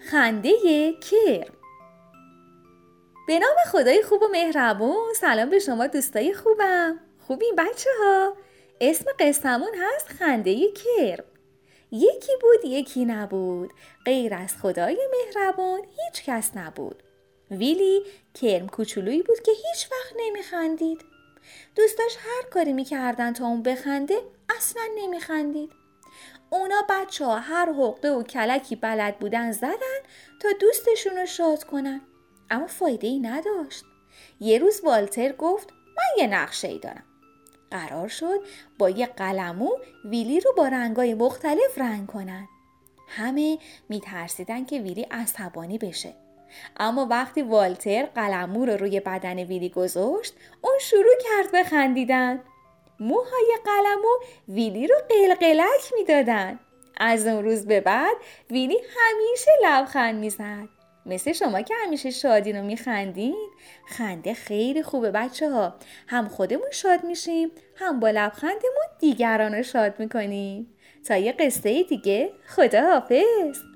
خنده کرم. به نام خدای خوب و مهربون. سلام به شما دوستای خوبم. خوبین بچه ها؟ اسم قصه‌مون هست خنده کرم. یکی بود یکی نبود، غیر از خدای مهربون هیچ کس نبود. ویلی کرم کوچولویی بود که هیچ وقت نمیخندید. دوستاش هر کاری میکردن تا اون بخنده اصلا نمیخندید. اونا بچه ها هر حقه و کلکی بلد بودن زدن تا دوستشون رو شاد کنن، اما فایده ای نداشت. یه روز والتر گفت من یه نقشه‌ای دارم. قرار شد با یه قلمو ویلی رو با رنگای مختلف رنگ کنن. همه میترسیدن که ویلی عصبانی بشه، اما وقتی والتر قلمو رو روی بدن ویلی گذاشت اون شروع کرد به خندیدن. موهای قلمو ویلی رو قلقلک میدادن. از اون روز به بعد ویلی همیشه لبخند میزد. مثل شما که همیشه شادین و میخندین. خنده خیلی خوبه بچه ها، هم خودمون شاد میشیم هم با لبخندمون دیگران رو شاد میکنیم. تا یه قصه دیگه، خداحافظ.